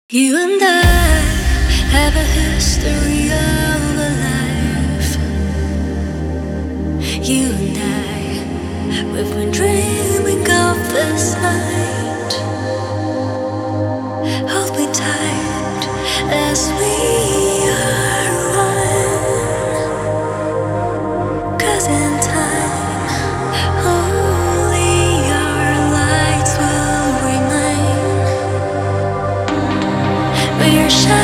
You and I have a history of a life. You and we've been dreaming of this night. Hold me tight as we are one. 'Cause in time, only our lights will remain. We're shining.